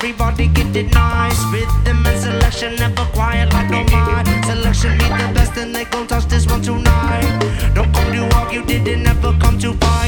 everybody get it nice. Rhythm and selection, never quiet like no mind. Selection be the best and they gon' touch this one tonight. Don't come to argue, didn't never come to fight.